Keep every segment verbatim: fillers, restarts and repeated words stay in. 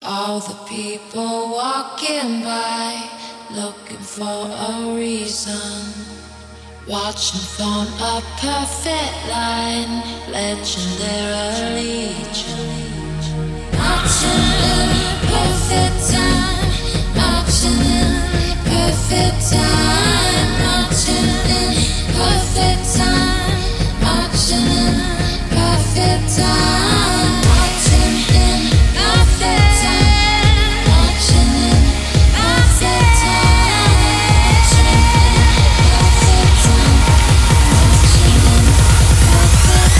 All the people walking by, looking for a reason. Watching from a perfect line, legendary legion. Marching in perfect time, marching in perfect time, marching in perfect time, marching in perfect time, marching in perfect time, marching in perfect time, marching in perfect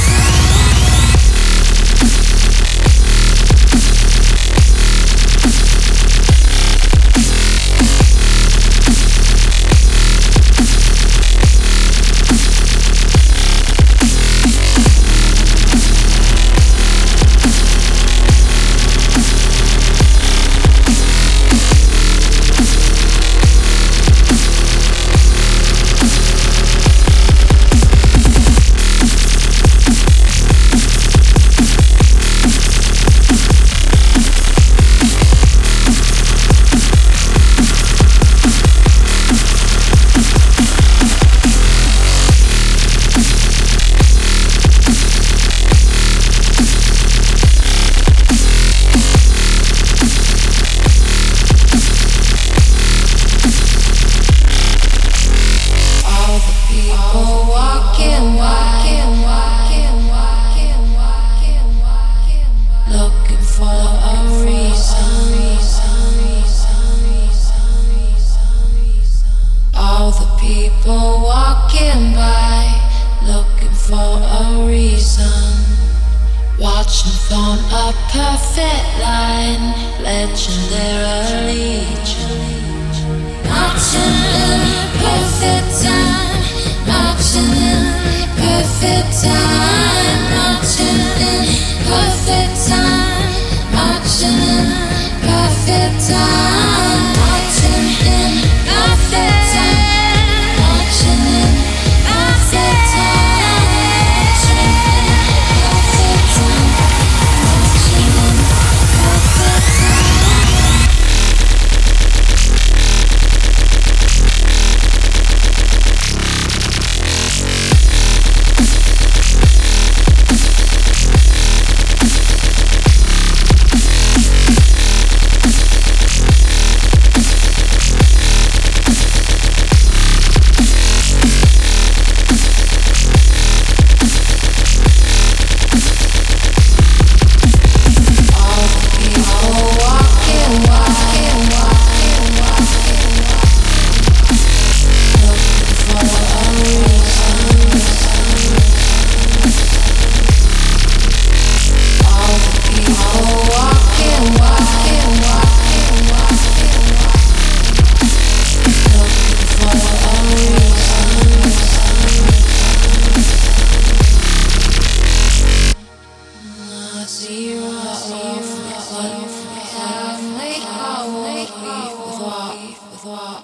zero.